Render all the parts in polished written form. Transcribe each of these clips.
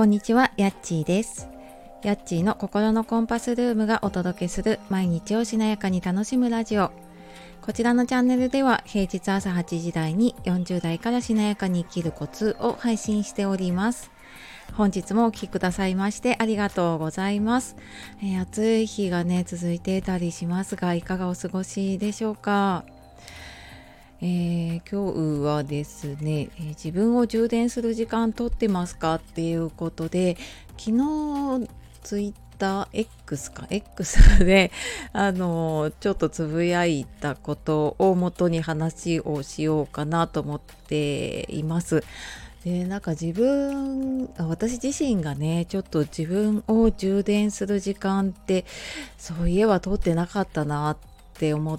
こんにちは、やっちーです。やっちーの心のコンパスルームがお届けする毎日をしなやかに楽しむラジオ。こちらのチャンネルでは平日朝8時台に40代からしなやかに生きるコツを配信しております。本日もお聞きくださいましてありがとうございます。暑い日がね続いてたりしますが、いかがお過ごしでしょうか。今日はですね、自分を充電する時間取ってますかっていうことで、昨日ツイッター X でちょっとつぶやいたことを元に話をしようかなと思っています。で、なんか私自身がね、ちょっと自分を充電する時間ってそういえば取ってなかったなって思って、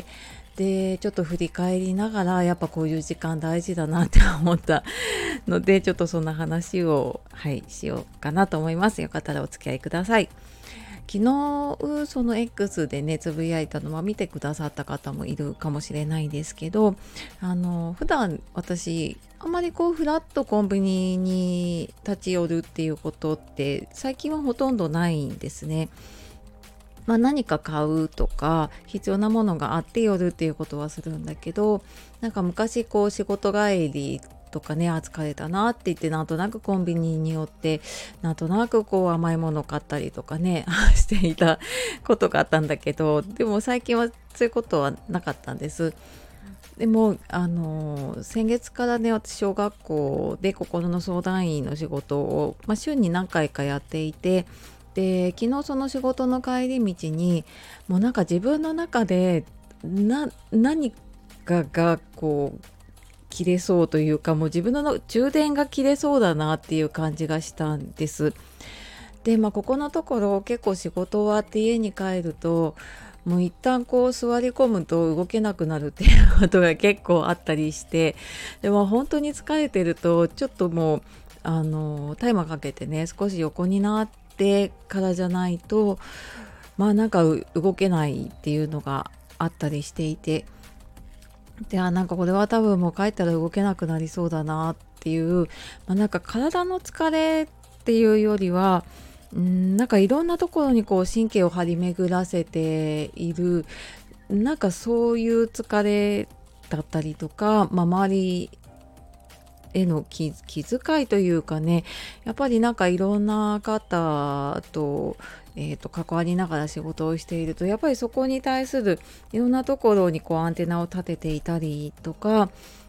でちょっと振り返りながら、やっぱこういう時間大事だなって思ったので、ちょっとそんな話をしようかなと思います。よかったらお付き合いください。昨日その X でねつぶやいたのは見てくださった方もいるかもしれないんですけど、普段私あんまりフラッとコンビニに立ち寄るっていうことって最近はほとんどないんですね。何か買うとか必要なものがあって寄るっていうことはするんだけど、なんか昔仕事帰りとかね、疲れたなって言ってなんとなくコンビニに寄ってなんとなく甘いもの買ったりとかねしていたことがあったんだけど、でも最近はそういうことはなかったんです。でも先月からね、私小学校で心の相談員の仕事を、週に何回かやっていて、で昨日その仕事の帰り道にもうなんか自分の中で何かが切れそうというか、もう自分の充電が切れそうだなっていう感じがしたんです。でここのところ結構仕事終わって家に帰ると、もう一旦座り込むと動けなくなるっていうことが結構あったりして、で本当に疲れてるとちょっともうタイマーかけてね、少し横になってからじゃないとなんか動けないっていうのがあったりしていて、でなんかこれは多分もう帰ったら動けなくなりそうだなっていう、なんか体の疲れっていうよりはなんかいろんなところに神経を張り巡らせている、なんかそういう疲れだったりとか、周りへの気遣いというかね、やっぱりなんかいろんな方と、関わりながら仕事をしていると、やっぱりそこに対するいろんなところにアンテナを立てていたりとか、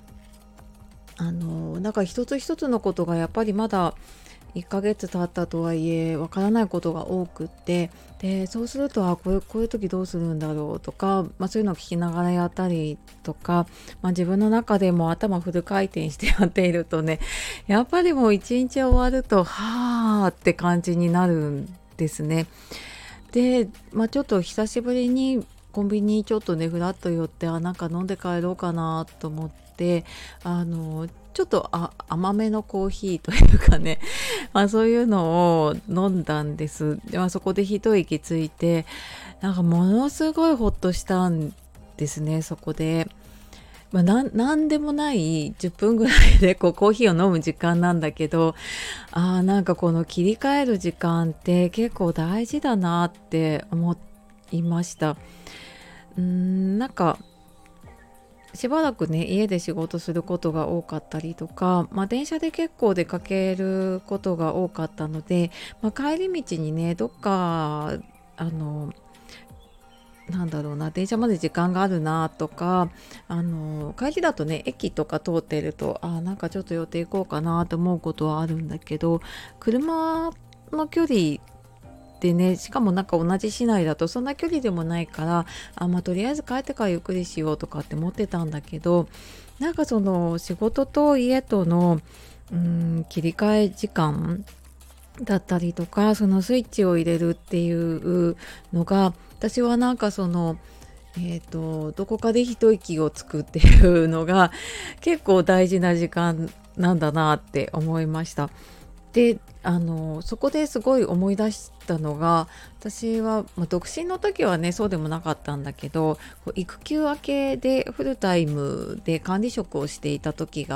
なんか一つ一つのことがやっぱりまだ1ヶ月経ったとはいえわからないことが多くって、でそうするとこういう時どうするんだろうとか、そういうのを聞きながらやったりとか、自分の中でも頭フル回転してやっているとね、やっぱりもう一日終わるとはーって感じになるんですね。で、ちょっと久しぶりにコンビニちょっとねふらっと寄って、なんか飲んで帰ろうかなと思って、ちょっと甘めのコーヒーというかねそういうのを飲んだんです。で、そこで一息ついて、なんかものすごいほっとしたんですね。そこでなんでもない10分ぐらいでコーヒーを飲む時間なんだけど、なんかこの切り替える時間って結構大事だなって思いました。なんかしばらくね家で仕事することが多かったりとか、電車で結構出かけることが多かったので、帰り道にねどっかなんだろうな、電車まで時間があるなとか、帰りだとね駅とか通っているとなんかちょっと寄っていこうかなと思うことはあるんだけど、車の距離でね、しかもなんか同じ市内だとそんな距離でもないから、とりあえず帰ってからゆっくりしようとかって思ってたんだけど、なんかその仕事と家との切り替え時間だったりとか、そのスイッチを入れるっていうのが、私はなんかどこかで一息をつくっていうのが結構大事な時間なんだなって思いました。でそこですごい思い出したのが、私は、独身の時はねそうでもなかったんだけど、育休明けでフルタイムで管理職をしていた時が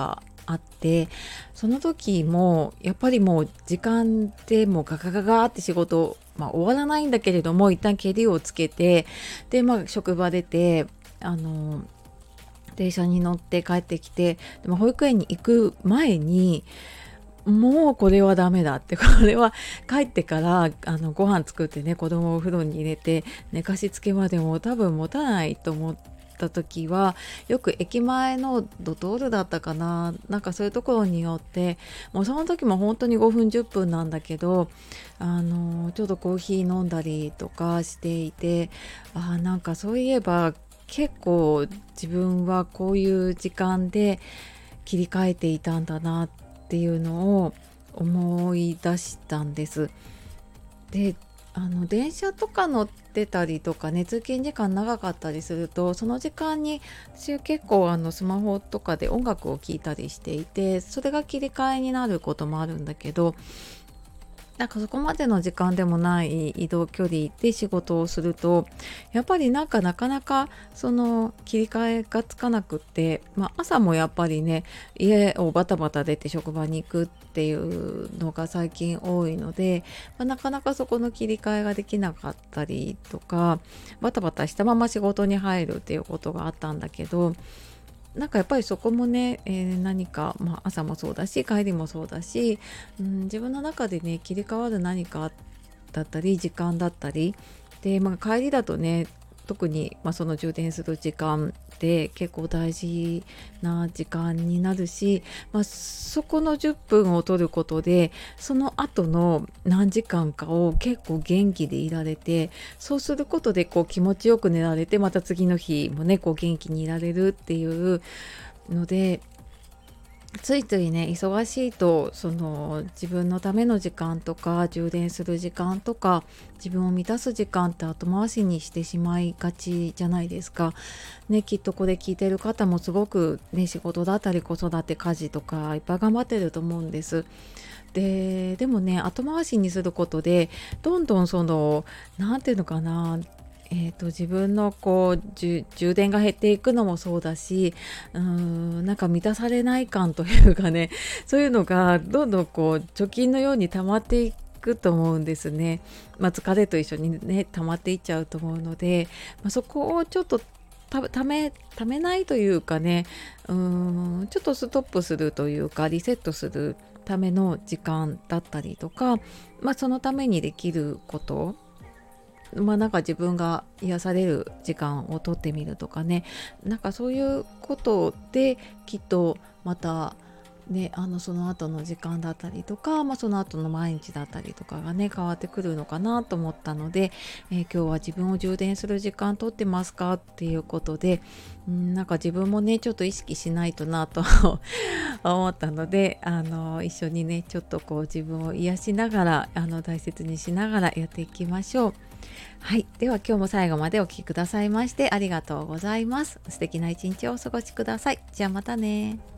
あって、その時もやっぱりもう時間でもうガガガガって仕事、終わらないんだけれども一旦ケリをつけて、で職場出て電車に乗って帰ってきて、でも保育園に行く前にもうこれはダメだって、これは帰ってからご飯作ってね、子供をお風呂に入れて寝かしつけまでも多分持たないと思った時は、よく駅前のドトールだったかな、なんかそういうところによって、もうその時も本当に5分10分なんだけど、ちょっとコーヒー飲んだりとかしていて、なんかそういえば結構自分はこういう時間で切り替えていたんだなっていうのを思い出したんです。で、電車とか乗ってたりとかね、通勤時間長かったりすると、その時間に私は結構スマホとかで音楽を聴いたりしていて、それが切り替えになることもあるんだけど、なんかそこまでの時間でもない移動距離で仕事をすると、やっぱりなかなかその切り替えがつかなくって、朝もやっぱりね、家をバタバタ出て職場に行くっていうのが最近多いので、なかなかそこの切り替えができなかったりとか、バタバタしたまま仕事に入るっていうことがあったんだけど、なんかやっぱりそこもね、何か、朝もそうだし帰りもそうだし、自分の中でね切り替わる何かだったり時間だったりで、帰りだとね特に、その充電する時間って結構大事な時間になるし、そこの10分を取ることでその後の何時間かを結構元気でいられて、そうすることでこう気持ちよく寝られて、また次の日もねこう元気にいられるっていうので、ついついね忙しいとその自分のための時間とか充電する時間とか自分を満たす時間って後回しにしてしまいがちじゃないですかね。きっとこれ聞いてる方もすごくね仕事だったり子育て家事とかいっぱい頑張ってると思うんです。でもね後回しにすることでどんどんそのなんていうのかな、自分のこう充電が減っていくのもそうだし、なんか満たされない感というかね、そういうのがどんどんこう貯金のように溜まっていくと思うんですね。疲れと一緒にね溜まっていっちゃうと思うので、そこをちょっとためないというかね、ちょっとストップするというかリセットするための時間だったりとか、そのためにできることなんか自分が癒される時間をとってみるとかね、なんかそういうことできっとまたねその後の時間だったりとか、その後の毎日だったりとかがね変わってくるのかなと思ったので、今日は自分を充電する時間とってますかっていうことで、なんか自分もねちょっと意識しないとなと思ったので、一緒にねちょっとこう自分を癒しながら大切にしながらやっていきましょう。はい、では今日も最後までお聞きくださいましてありがとうございます。素敵な一日をお過ごしください。じゃあまたね。